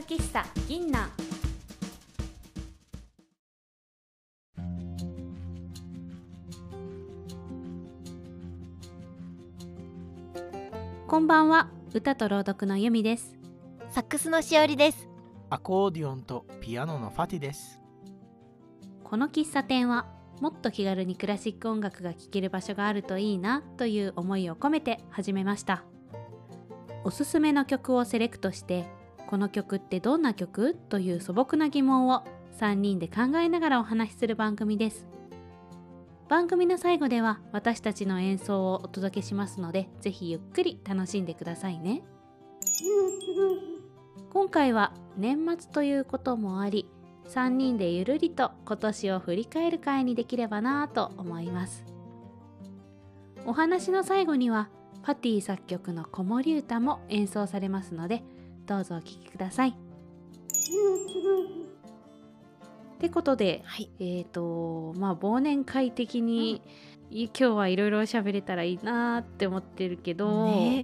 喫茶銀南。こんばんは、歌と朗読の由美です。 サックスのしおりです。 アコーディオンとピアノのファティです。 この喫茶店はもっと気軽にクラシック音楽が聴ける場所があるといいなという思いを込めて始めました。おすすめの曲をセレクトして、この曲ってどんな曲という素朴な疑問を3人で考えながらお話しする番組です。番組の最後では私たちの演奏をお届けしますので、ぜひゆっくり楽しんでくださいね。今回は年末ということもあり、3人でゆるりと今年を振り返る会にできればなと思います。お話の最後にはパティ作曲の子守歌も演奏されますので、どうぞお聴きください。ってことで、 はい、 忘年会的に、今日はいろいろ喋れたらいいなって思ってるけど、 ね、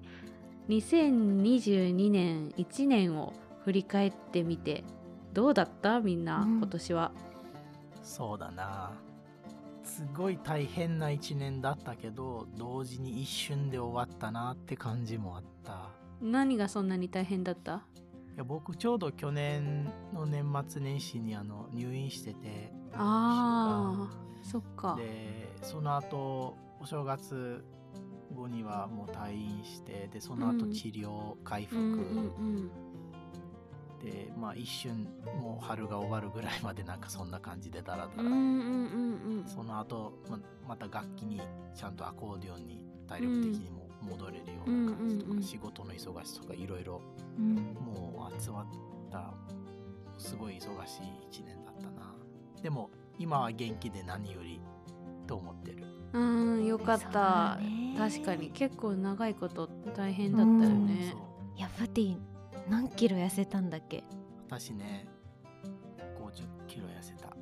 2022年1年を振り返ってみてどうだったみんな、今年は。 そうだな、すごい大変な1年だったけど、同時に一瞬で終わったなって感じもあった。 何がそんなに大変だった？ いや、僕ちょうど去年の年末年始に入院してて、 あー、そっか。 でその後お正月後にはもう退院して、でその後治療、回復、で一瞬もう春が終わるぐらいまでなんかそんな感じでダラダラ、その後、また楽器にちゃんとアコーディオンに体力的にも戻れるような感じとか、仕事の忙しさとかいろいろもう集まった、すごい忙しい1年だったな。でも今は元気で何よりと思ってる。 よかった。確かに結構長いこと大変だったよね。 いや、ファティ何キロ痩せたんだっけ？ 私ね、50キロ痩せた。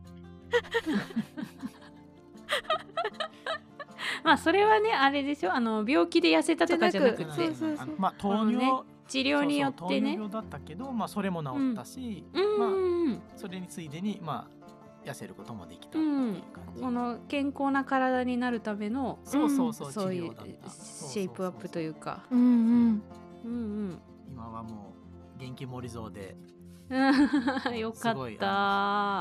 それはね、あれでしょ、病気で痩せたとかじゃなくて、 糖尿、 治療によってね、 糖尿だったけど、それも治ったし、それについでに痩せることもできたっていう感じ。 この健康な体になるためのそういうシェイプアップというか、 今はもう元気盛り増でよかった。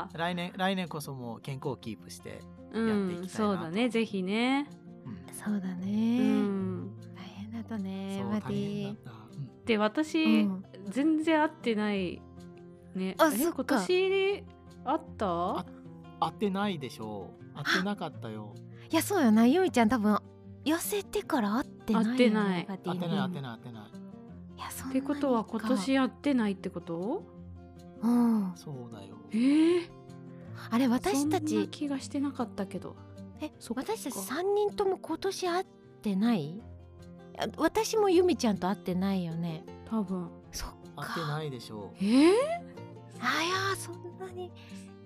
来年こそもう健康をキープしてやっていきたいなと。 そうだね、ぜひね。 そうだね、大変だったね、マティ。 で、私、全然会ってないね。今年会った？ 会ってないでしょう。会ってなかったよ。 いや、そうよな、ゆみちゃん多分痩せてから会ってないよね。 会ってない。いや、そんなにか。 ってことは今年会ってないってこと？ そうだよ。 あれ、私たちそんな気がしてなかったけど。 私たち3人とも今年会ってない？私もゆみちゃんと会ってないよね。 多分。 そっか。会ってないでしょう。 いや、そんなに。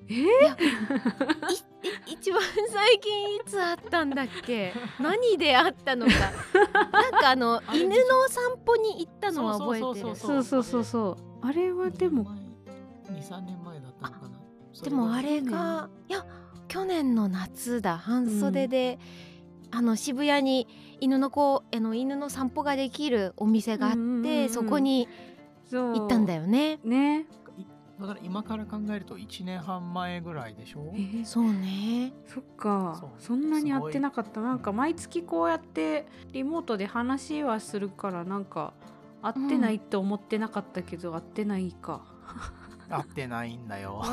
一番最近いつ会ったんだっけ？何で会ったのか。なんか犬の散歩に行ったのは覚えてる。 そう。あれはでも 2,3 年前だったのかな。 でもあれが去年の夏だ。半袖で、渋谷に犬の散歩ができるお店があって、そこに行ったんだよね。 だから今から考えると1年半前ぐらいでしょ。 そうね。 そっか。そんなに会ってなかった。なんか毎月こうやってリモートで話はするから、なんか会ってないって思ってなかったけど、会ってないか。 会ってないんだよ。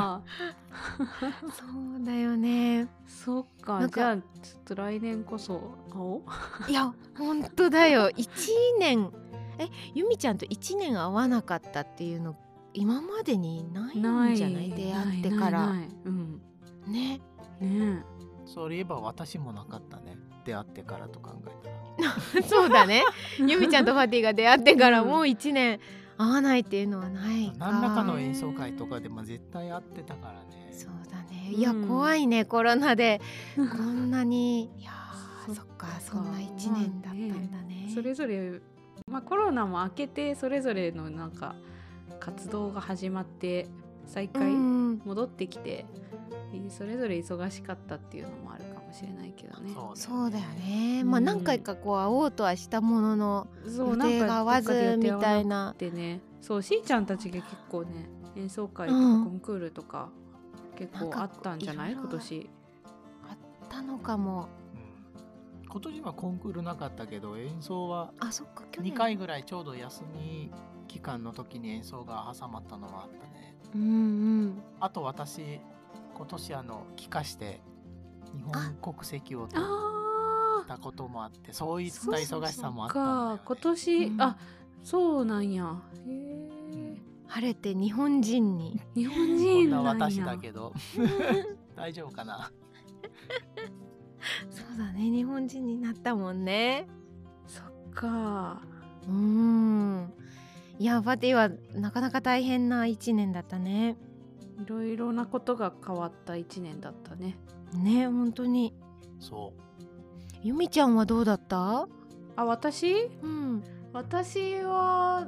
そうだよね。 そっか。じゃあちょっと来年こそ会おう。 いや、本当だよ。1年ゆみちゃんと1年会わなかったっていうの今までにないんじゃない？出会ってからね。 そういえば私もなかったね、出会ってからと考えたら。 そうだね。ゆみちゃんとファティが出会ってからもう1年会わないっていうのはないか。 何らかの演奏会とかでも絶対会ってたからね。 そうだね。いや、怖いね、コロナでこんなに。いや、そっか、そんな1年だったんだね。 それぞれコロナも明けてそれぞれのなんか活動が始まって再開戻ってきて、それぞれ忙しかったっていうのもあるかもしれないけどね。 そうだよね。まあ何回かこう会おうとはしたものの、予定が合わずみたいな。 でね、そうしーちゃんたちが結構ね演奏会とかコンクールとか結構あったんじゃない？今年あったのかも。 今年はコンクールなかったけど演奏は2回ぐらいちょうど休み期間の時に演奏が挟まったのはあったね。あと私今年帰化して日本国籍を取ったこともあって、そういった忙しさもあったんだよね。 今年、そうなんや。 晴れて日本人に。 日本人なんや。 こんな私だけど大丈夫かな。 そうだね、日本人になったもんね。 そっか。 いやバティはなかなか大変な1年だったね。 いろいろなことが変わった1年だったね。 ね、本当に。 そう。 ゆみちゃんはどうだった？ 私？私は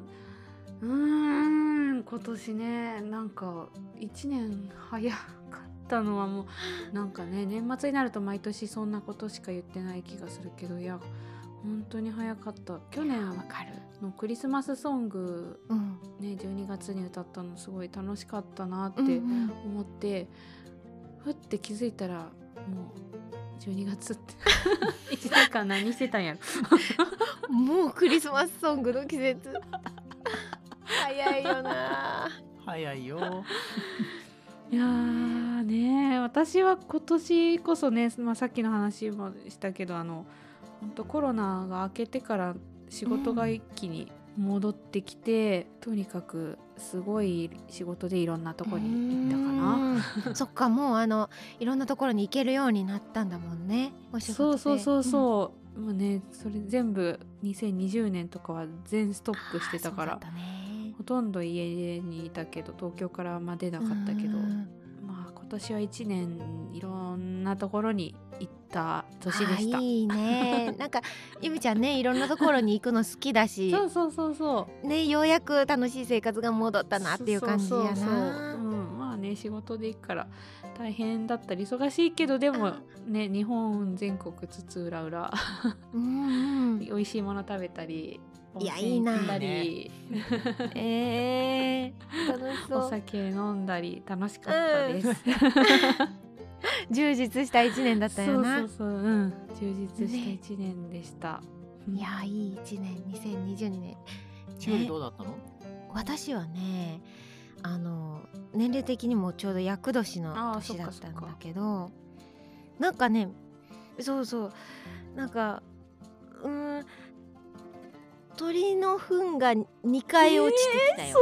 今年ね、なんか1年早かったのはもうなんかね、年末になると毎年そんなことしか言ってない気がするけど、いや本当に早かった。去年のクリスマスソング、12月に歌ったのすごい楽しかったなって思って、ふって気づいたらもう12月って1年間何してたんやろもうクリスマスソングの季節早いよな。 早いよ。 いやーね、私は今年こそね、さっきの話もしたけど本当コロナが明けてから仕事が一気に戻ってきて、とにかくすごい仕事でいろんなとこに行ったかな。 そっか、もういろんなところに行けるようになったんだもんね、お仕事で。 そう、もうね、それ全部2020年とかは全ストップしてたから、ほとんど家にいたけど、東京から出なかったけど、今年は1年いろんなところに行った年でした。 いいね。なんかゆみちゃんね、いろんなところに行くの好きだしそうね、ようやく楽しい生活が戻ったなっていう感じやな。 まあね、仕事で行くから大変だったり忙しいけど、でもね、日本全国津々浦々美味しいもの食べたり、 いやいいな。 楽しそう。お酒飲んだり楽しかったです。 充実した1年だったよな。 充実した1年でした。 いやいい1年、2022年。 ちよりどうだったの？ 私はね、年齢的にもちょうど厄年の年だったんだけど、なんかね、なんか鳥の糞が2回落ちてきたよ。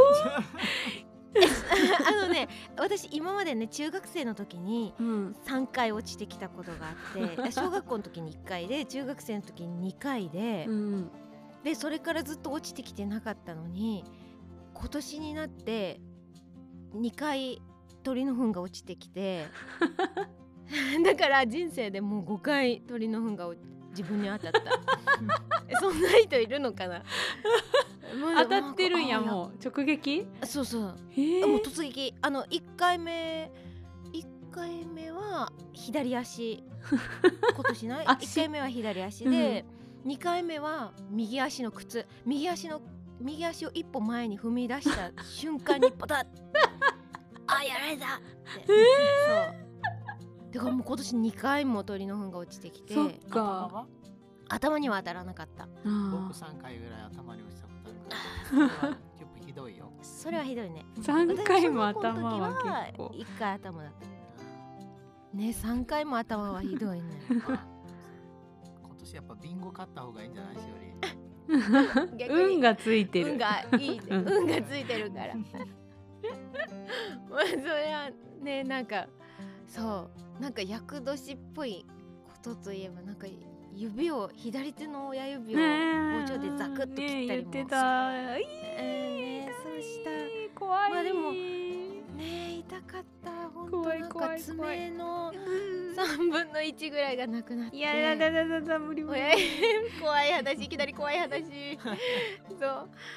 私今までね、中学生の時に3回落ちてきたことがあって、小学校の時に1回で、中学生の時に2回で、でそれからずっと落ちてきてなかったのに、今年になって2回鳥の糞が落ちてきてだから人生でもう5回鳥の糞が自分に当たったそんな人いるのかな。 当たってるんや、もう直撃。 そうもう突撃。1回目は左足今年ない1回目は左足で、2回目は右足の靴、右足を一歩前に踏み出した瞬間にポタッあ、やられたって、そうだからもう今年2回も鳥の糞が落ちてきて。 そっか。 頭には当たらなかった。 僕3回ぐらい頭に落ちたことあるから、ちょっとひどいよ。 それはひどいね。 3回も頭は結構。 1回頭だったね。3回も頭はひどいね。 今年やっぱビンゴ買った方がいいんじゃないしより。 運がついてる。 運がいい、運がついてるからまあそれはね、なんかそうなんか厄年っぽいことといえば、なんか左手の親指を包丁でザクッと切ったりも、 言ってた。 そうした。 怖い。 まあでもね、痛かった。本当なんか爪の3分の1ぐらいがなくなって。いや無理。 怖い話、いきなり怖い話そう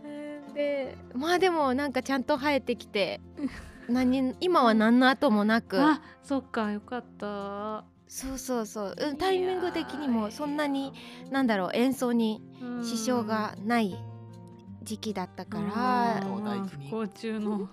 でまあでもなんかちゃんと生えてきて今は何の後もなく、 あ、そっか、よかった。 そうそうそう、タイミング的にもそんなになんだろう演奏に支障がない時期だったから、 不幸中の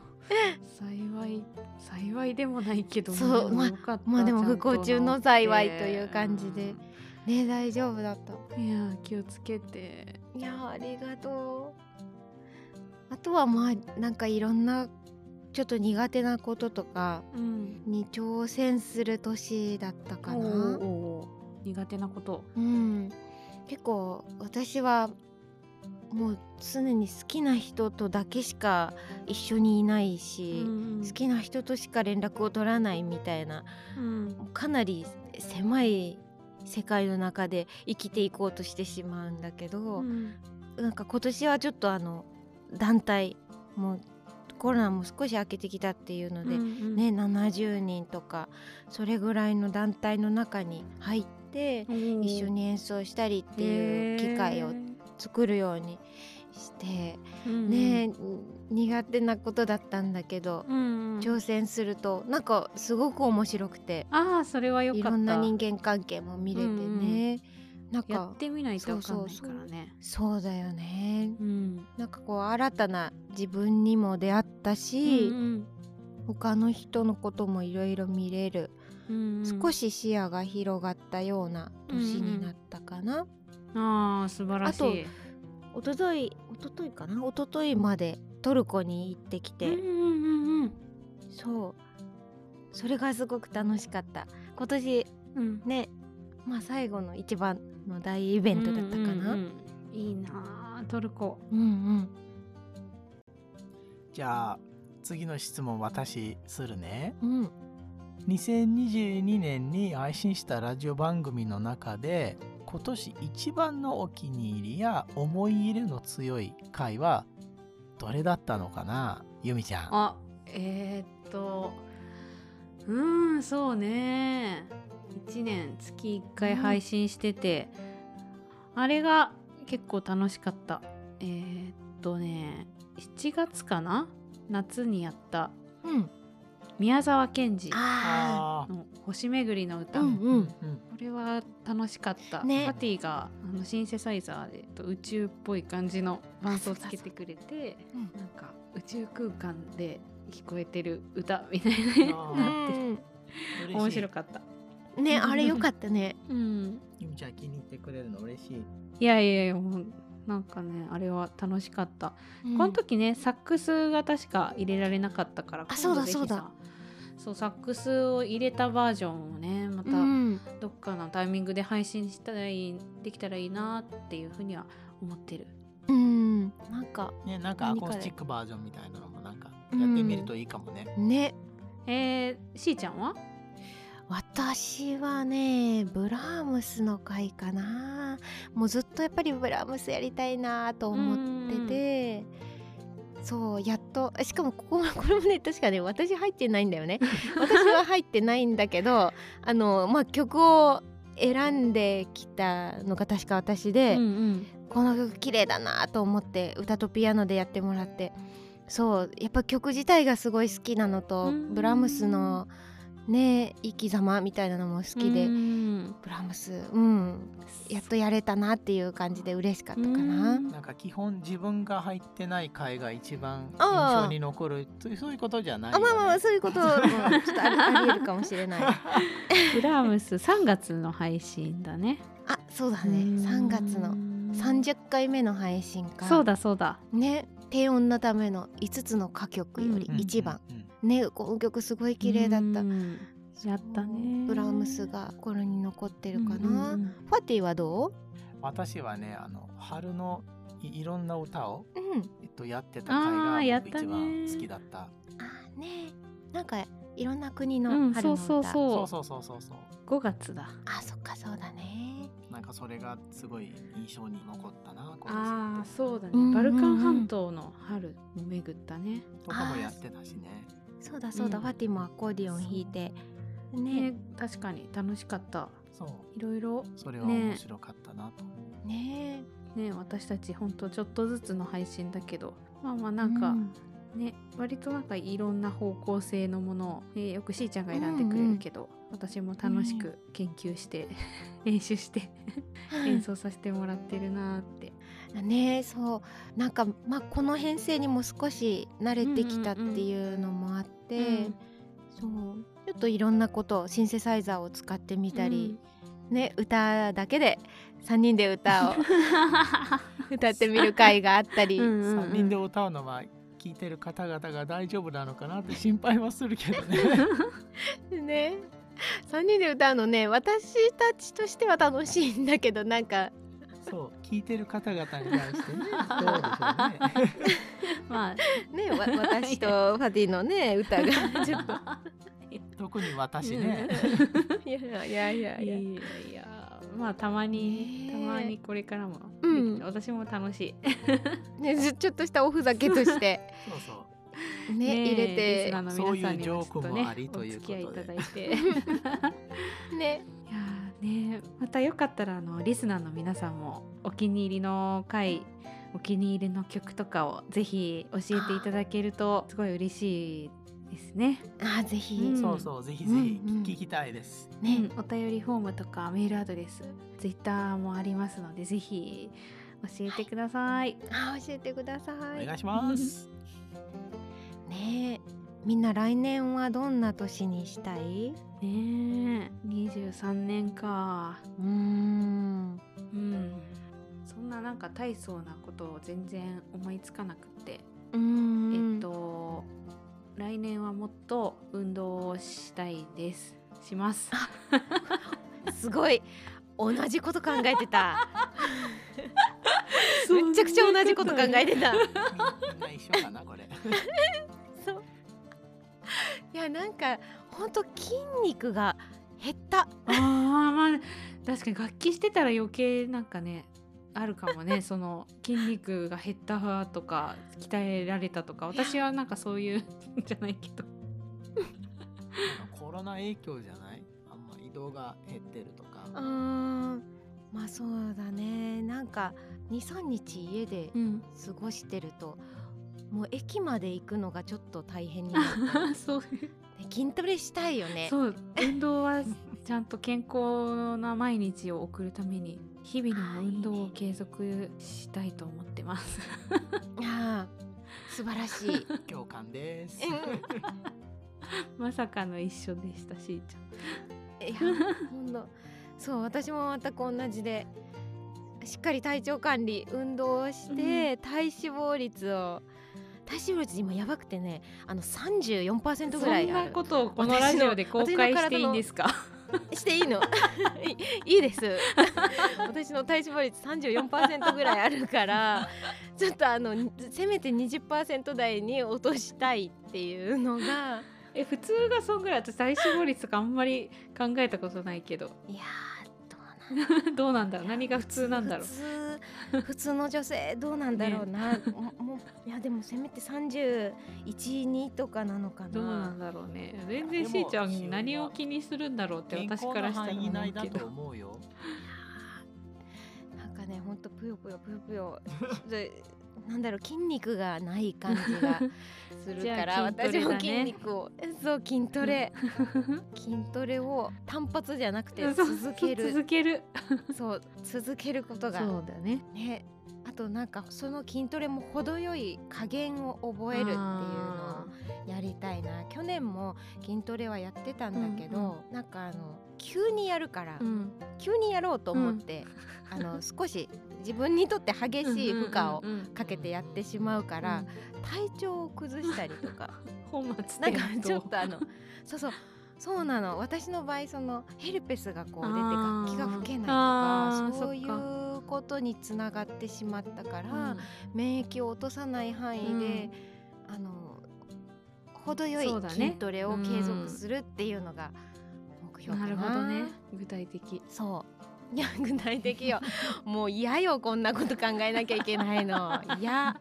幸いでもないけど、 そう、 でもよかった。 まあでも不幸中の幸いという感じでね、大丈夫だった。 いや気をつけて。 いやありがとう。あとはまあなんかいろんなちょっと苦手なこととかに挑戦する年だったかな。 苦手なこと、 結構私はもう常に好きな人とだけしか一緒にいないし、好きな人としか連絡を取らないみたいな、かなり狭い世界の中で生きていこうとしてしまうんだけど、なんか今年はちょっと団体もうコロナも少し明けてきたっていうので、ね、70人とかそれぐらいの団体の中に入って一緒に演奏したりっていう機会を作るようにして、ね、苦手なことだったんだけど、挑戦するとなんかすごく面白くて、 それはよかった。 いろんな人間関係も見れてね、なんかやってみないと分かんないからね。 そうだよね、なんかこう新たな自分にも出会ったし、他の人のこともいろいろ見れる、少し視野が広がったような年になったかな。 素晴らしい。 あと一昨日までトルコに行ってきて、それがすごく楽しかった。今年、ね、まあ最後の一番の大イベントだったかな。 いいなトルコ。 じゃあ次の質問私するね。2022年に配信したラジオ番組の中で今年一番のお気に入りや思い入れの強い回はどれだったのかな、ゆみちゃん。 そうね、1年月1回配信してて、あれが結構楽しかった。7月かな、夏にやった、宮沢賢治の星めぐりの歌、これは楽しかった、パティがシンセサイザーで宇宙っぽい感じの伴奏をつけてくれて、なんか宇宙空間で聞こえてる歌みたいになって面白かったね。あれよかったね。 ゆみちゃん気に入ってくれるの嬉しい。 いやもうなんかね、あれは楽しかった、この時ねサックスが確か入れられなでサックスを入れたバージョンをねまたどっかのタイミングで配信できたらいいなっていうふうには思ってる。 なんかアコースティックバージョンみたいなのもなんかやってみるといいかもね。 しーちゃんは？ 私はねブラームスの回かな。もうずっとやっぱりブラームスやりたいなと思ってて、そうやっと、しかもこれもね確かね私入ってないんだよね。私は入ってないんだけどまあ曲を選んできたのが確か私で、この曲綺麗だなと思って歌とピアノでやってもらって、そうやっぱ曲自体がすごい好きなのと、ブラームスのね生き様みたいなのも好きで、ブラームスやっとやれたなっていう感じで嬉しかったかな。 なんか基本自分が入ってない回が一番印象に残るというそういうことじゃないよね。 まあそういうこともちょっとありえるかもしれない。 ブラームス3月の配信だね。 そうだね、3月の30回目の配信か。 そうだね、低音のための5つの歌曲より1番、ね、この曲すごい綺麗だった。 やったね。 ブラームスが心に残ってるかな。ファティはどう？ 私はね春のいろんな歌を、やってた回が僕一番好きだった。 ね、なんかいろんな国の春の歌、 そう 5月だ。 そっか、そうだね。 なんかそれがすごい印象に残ったな。 そうだね、バルカン半島の春を巡ったねとかもやってたしね。 そうだ、ファティもアコーディオン弾いてね、確かに楽しかった。 そう、 いろいろそれは面白かったなと思うね。 ね、私たちほんとちょっとずつの配信だけど、まあなんか、ね、割となんかいろんな方向性のものを、よくしーちゃんが選んでくれるけど、私も楽しく研究して練習して演奏させてもらってるなってね。そうなんかこの編成にも少し慣れてきたっていうのもあって、そうちょっといろんなことをシンセサイザーを使ってみたり、ね、歌だけで3人で歌を歌ってみる回があったり 3人で歌うのは聞いてる方々が大丈夫なのかなって心配はするけどねね、3人で歌うのね、私たちとしては楽しいんだけど、なんかそう聞いてる方々に対してね、どうでしょうねまあね、私とファディのね歌がちょっと特に私ねいやまあたまにこれからも、私も楽しいね、ちょっとしたおふざけとしてそうね入れて、 リスナーの皆さんにもちょっとねお付き合いいただいてね、 いやね、またよかったらリスナーの皆さんもお気に入りの回、お気に入りの曲とかをぜひ教えていただけるとすごい嬉しいですね。 ぜひ、 そうぜひぜひ聞きたいですね。お便りフォームとかメールアドレス、ツイッターもありますのでぜひ教えてください。 教えてください。 お願いしますね。みんな来年はどんな年にしたい？ ね、23年か。そんななんか大層なことを全然思いつかなくって、来年はもっと運動をしたいです。します。 すごい同じこと考えてた。めちゃくちゃ同じこと考えてた。 みんな一緒かなこれ。 そう。いやなんかほんと筋肉が減った。 まあ確かに楽器してたら余計なんかねあるかもね。その筋肉が減ったとか鍛えられたとか、私はなんかそういうじゃないけどコロナ影響じゃない？あんま移動が減ってるとか。 まあそうだね。なんか 2,3 日家で過ごしてると、もう駅まで行くのがちょっと大変になったそう筋トレしたいよね。 そう運動はちゃんと健康な毎日を送るために日々の運動を継続したいと思ってます。 素晴らしい。 共感です。 まさかの一緒でした、しーちゃん。いやほんとそう私も全く同じで、しっかり体調管理運動をして、体脂肪率今やばくてね、34% ぐらいある。 そんなことをこのラジオで公開していいんですか？ していいの？いいです。私の体脂肪率 34% ぐらいあるからちょっとせめて 20% 台に落としたいっていうのが普通がそんぐらい。私体脂肪率とかあんまり考えたことないけど。 いやどうなんだろう。何が普通なんだろう。普通の女性どうなんだろうな。もういやでもせめて31、2とかなのかな。 どうなんだろうね。全然しーちゃん何を気にするんだろうって私からしたら思うけど。健康の範囲内だと思うよ。 なんかねほんとぷよぷよなんだろう、筋肉がない感じがするから私も筋肉を筋トレを単発じゃなくて続ける続けることがそうだね。 あとなんかその筋トレも程よい加減を覚えるっていうのをやりたいな。去年も筋トレはやってたんだけど、なんか急にやるから、急にやろうと思って、少し自分にとって激しい負荷をかけてやってしまうから、体調を崩したりとか本末転倒。 なんかちょっとそうなの。私の場合ヘルペスがこう出て楽器が吹けないとかそういうことにつながってしまったから、免疫を落とさない範囲で、程よい筋トレを継続するっていうのが目標かな。 なるほどね。具体的。 いや具体的よ。もう嫌よ、こんなこと考えなきゃいけないの。いや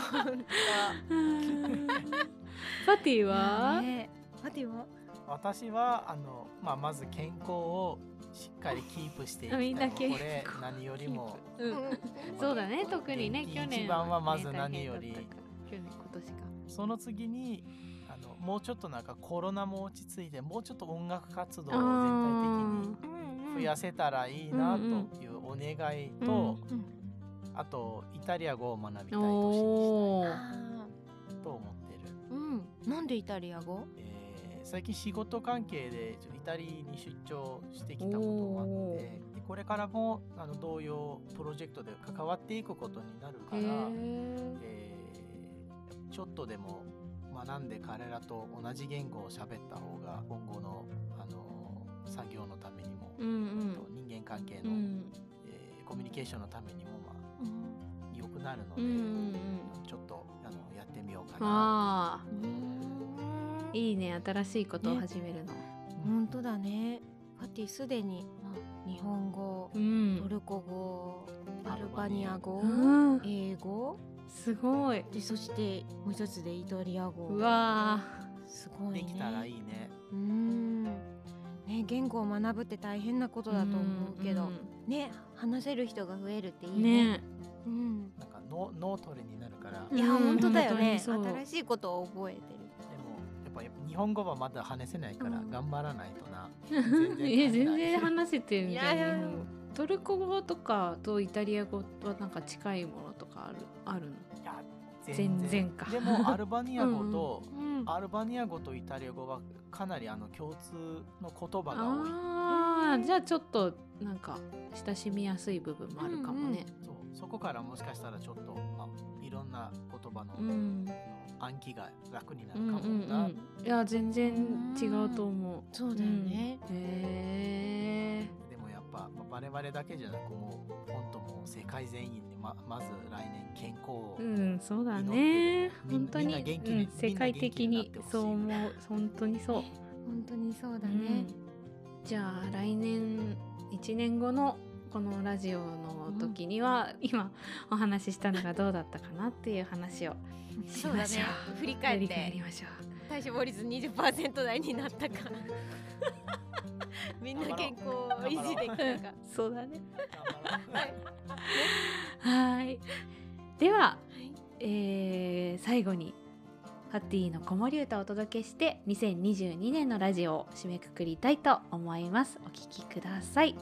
パティは？ 私はまず健康をしっかりキープしていきたい。 みんなこれ何よりも、 そうだね、特にね、去年一番はまず何より、 去年今年か。 その次にもうちょっとなんかコロナも落ち着いて、もうちょっと音楽活動を全体的に増やせたらいいなというお願いと、あとイタリア語を学びたい年にしたいと思ってる。 なんでイタリア語？ 最近仕事関係でイタリアに出張してきたこともあって、でこれからも同様プロジェクトで関わっていくことになるから、ちょっとでも学んで彼らと同じ言語を喋った方が今後の作業のためにも、人間関係の、コミュニケーションのためにも良くなるので、ちょっとやってみようかな。 いいね、新しいことを始めるの。 本当だね。ファティすでに日本語、トルコ語、アルバニア語、英語、 すごい。 でそしてもう一つでイタリア語。 うわー、すごいね。 できたらいいね。 ね、言語を学ぶって大変なことだと思うけど、ね、話せる人が増えるっていいね。 なんか脳トレになるから。 いや本当だよね。新しいことを覚えてる。 でもやっぱ日本語はまだ話せないから頑張らないとな。 全然話せてるじゃん。トルコ語とかとイタリア語はなんか近いものとかあるの？ いや全然か。 でもアルバニア語とアルバニア語とイタリア語はかなり共通の言葉が多い。 じゃあちょっとなんか親しみやすい部分もあるかもね。 そこからもしかしたらちょっといろんな言葉の暗記が楽になるかもな。 いや全然違うと思う。 そうだよね。 でもやっぱ我々だけじゃなくもう本当もう世界全員でまず来年健康をそうだね。本当に世界的にそう思う。本当にそう。 本当にそうだね。 じゃあ来年1年後のこのラジオの時には、今お話ししたのがどうだったかなっていう話をしましょう。 振り返ってりましょう。 体脂肪率 20% 台になったかみんな健康を維持できたかそうだね。はい。では、最後にハッティの子守歌をお届けして2022年のラジオを締めくくりたいと思います。お聞きください。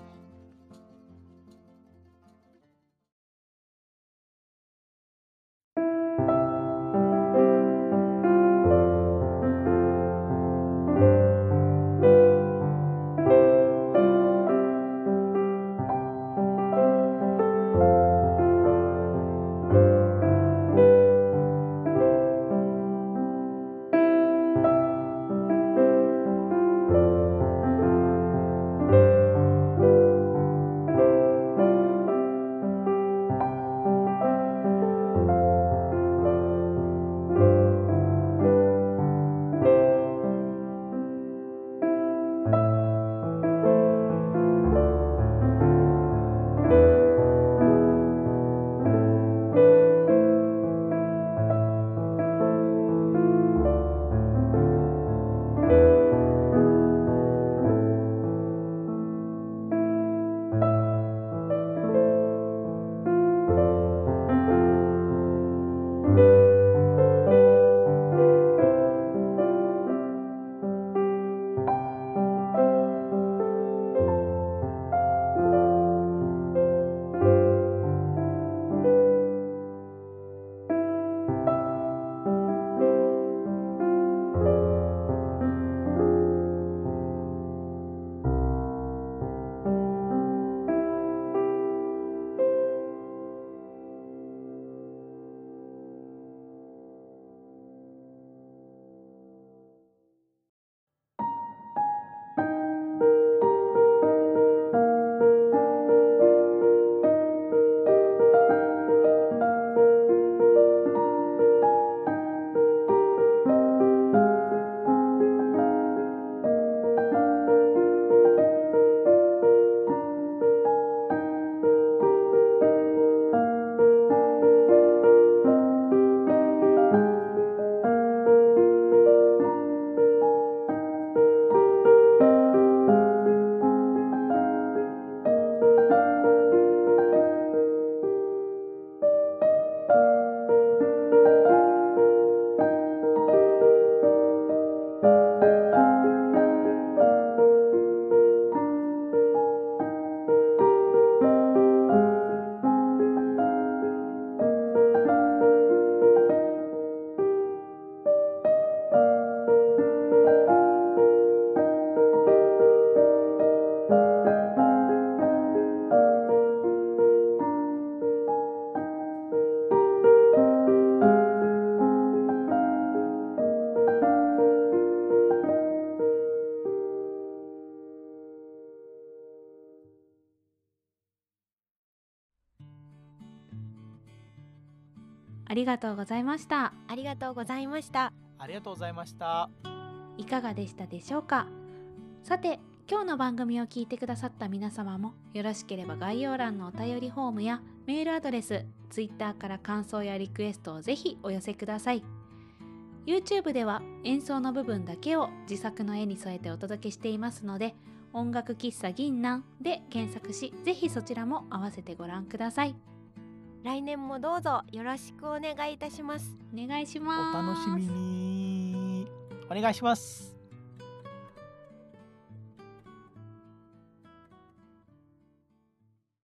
りがとうございました。 ありがとうございました。 ありがとうございました。 いかがでしたでしょうか。さて、今日の番組を聞いてくださった皆様も、よろしければ概要欄のお便りフォームやメールアドレス、Twitter から感想やリクエストをぜひお寄せください。YouTube では演奏の部分だけを自作の絵に添えてお届けしていますので、音楽喫茶銀南で検索し、ぜひそちらも合わせてご覧ください。 来年もどうぞよろしくお願いいたします。 お願いします。 お楽しみに。お願いします。